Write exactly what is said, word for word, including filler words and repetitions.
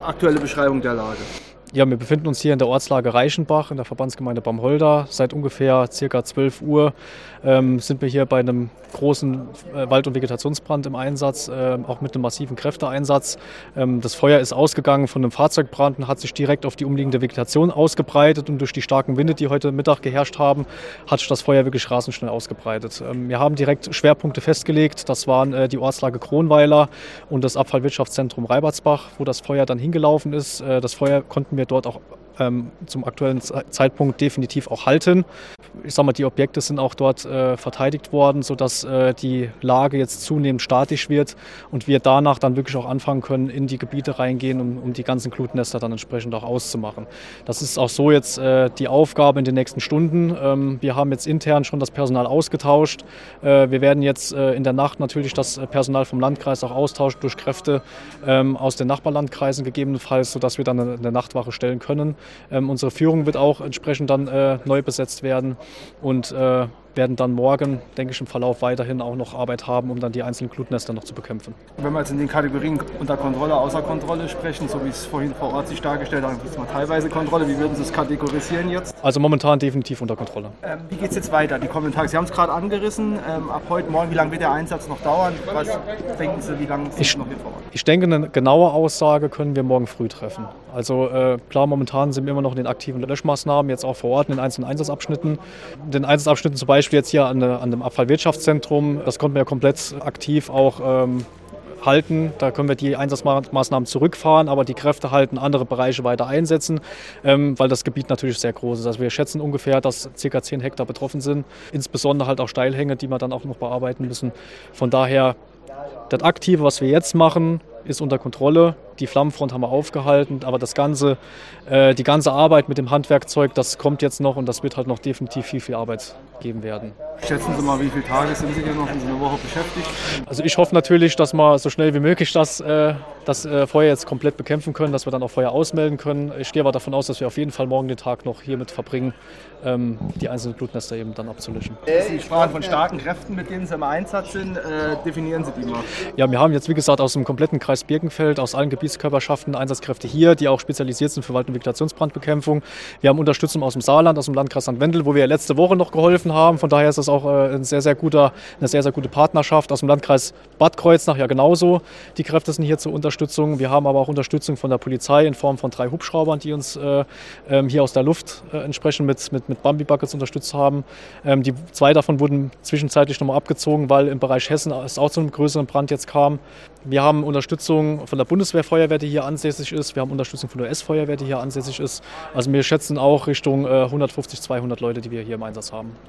aktuelle Beschreibung der Lage. Ja, wir befinden uns hier in der Ortslage Reichenbach in der Verbandsgemeinde Bamholder. Seit ungefähr ca. zwölf Uhr ähm, sind wir hier bei einem großen äh, Wald- und Vegetationsbrand im Einsatz, äh, auch mit einem massiven Kräfteeinsatz. Ähm, das Feuer ist ausgegangen von einem Fahrzeugbrand und hat sich direkt auf die umliegende Vegetation ausgebreitet. Und durch die starken Winde, die heute Mittag geherrscht haben, hat sich das Feuer wirklich rasend schnell ausgebreitet. Ähm, wir haben direkt Schwerpunkte festgelegt. Das waren äh, die Ortslage Kronweiler und das Abfallwirtschaftszentrum Reibertsbach, wo das Feuer dann hingelaufen ist. Äh, das Feuer konnten wir dort auch ähm, zum aktuellen Zeitpunkt definitiv auch halten. Ich sage mal, die Objekte sind auch dort äh, verteidigt worden, sodass äh, die Lage jetzt zunehmend statisch wird und wir danach dann wirklich auch anfangen können, in die Gebiete reingehen, um, um die ganzen Glutnester dann entsprechend auch auszumachen. Das ist auch so jetzt äh, die Aufgabe in den nächsten Stunden. Ähm, wir haben jetzt intern schon das Personal ausgetauscht. Äh, wir werden jetzt äh, in der Nacht natürlich das Personal vom Landkreis auch austauschen durch Kräfte ähm, aus den Nachbarlandkreisen gegebenenfalls, sodass wir dann eine, eine Nachtwache stellen können. Ähm, unsere Führung wird auch entsprechend dann äh, neu besetzt werden und äh, werden dann morgen, denke ich, im Verlauf weiterhin auch noch Arbeit haben, um dann die einzelnen Glutnester noch zu bekämpfen. Wenn wir jetzt in den Kategorien unter Kontrolle, außer Kontrolle sprechen, so wie es vorhin vor Ort sich dargestellt hat, ist mal teilweise Kontrolle. Wie würden Sie es kategorisieren jetzt? Also momentan definitiv unter Kontrolle. Ähm, wie geht es jetzt weiter, die kommenden Tage? Sie haben es gerade angerissen. Ähm, ab heute Morgen, wie lange wird der Einsatz noch dauern? Was denken Sie, wie lange sind Sie noch hier vor Ort? Ich denke, eine genaue Aussage können wir morgen früh treffen. Also äh, klar, momentan sind wir immer noch in den aktiven Löschmaßnahmen, jetzt auch vor Ort in den einzelnen Einsatzabschnitten. In den Einsatzabschnitten zum Beispiel jetzt hier an, an dem Abfallwirtschaftszentrum, das konnten wir ja komplett aktiv auch ähm, halten. Da können wir die Einsatzmaßnahmen zurückfahren, aber die Kräfte halten andere Bereiche weiter einsetzen, ähm, weil das Gebiet natürlich sehr groß ist. Also wir schätzen ungefähr, dass ca. zehn Hektar betroffen sind, insbesondere halt auch Steilhänge, die wir dann auch noch bearbeiten müssen. Von daher, das Aktive, was wir jetzt machen, ist unter Kontrolle. Die Flammenfront haben wir aufgehalten, aber das ganze, äh, die ganze Arbeit mit dem Handwerkzeug, das kommt jetzt noch und das wird halt noch definitiv viel, viel Arbeit geben werden. Schätzen Sie mal, wie viele Tage sind Sie hier noch in so einer Woche beschäftigt? Also ich hoffe natürlich, dass wir so schnell wie möglich das, äh, das äh, Feuer jetzt komplett bekämpfen können, dass wir dann auch Feuer ausmelden können. Ich gehe aber davon aus, dass wir auf jeden Fall morgen den Tag noch hiermit verbringen, ähm, die einzelnen Glutnester eben dann abzulöschen. Sie sprachen von starken Kräften, mit denen Sie im Einsatz sind. Äh, definieren Sie die mal. Ja, wir haben jetzt wie gesagt aus dem kompletten Kreis Birkenfeld, aus allen Gebietskörperschaften Einsatzkräfte hier, die auch spezialisiert sind für Wald- und Vegetationsbrandbekämpfung. Wir haben Unterstützung aus dem Saarland, aus dem Landkreis Sankt Wendel, wo wir letzte Woche noch geholfen haben. Von daher ist das auch äh, ein sehr, sehr guter, eine sehr, sehr gute Partnerschaft. Aus dem Landkreis Bad Kreuznach ja genauso. Die Kräfte sind hier zur Unterstützung. Wir haben aber auch Unterstützung von der Polizei in Form von drei Hubschraubern, die uns äh, hier aus der Luft äh, entsprechend mit, mit, mit Bambi-Buckets unterstützt haben. Ähm, die zwei davon wurden zwischenzeitlich nochmal abgezogen, weil im Bereich Hessen es auch zu einem größeren Brand jetzt kam. Wir haben Unterstützung von der Bundeswehrfeuerwehr, die hier ansässig ist. Wir haben Unterstützung von der U S-Feuerwehr, die hier ansässig ist. Also wir schätzen auch Richtung äh, hundertfünfzig, zweihundert Leute, die wir hier im Einsatz haben.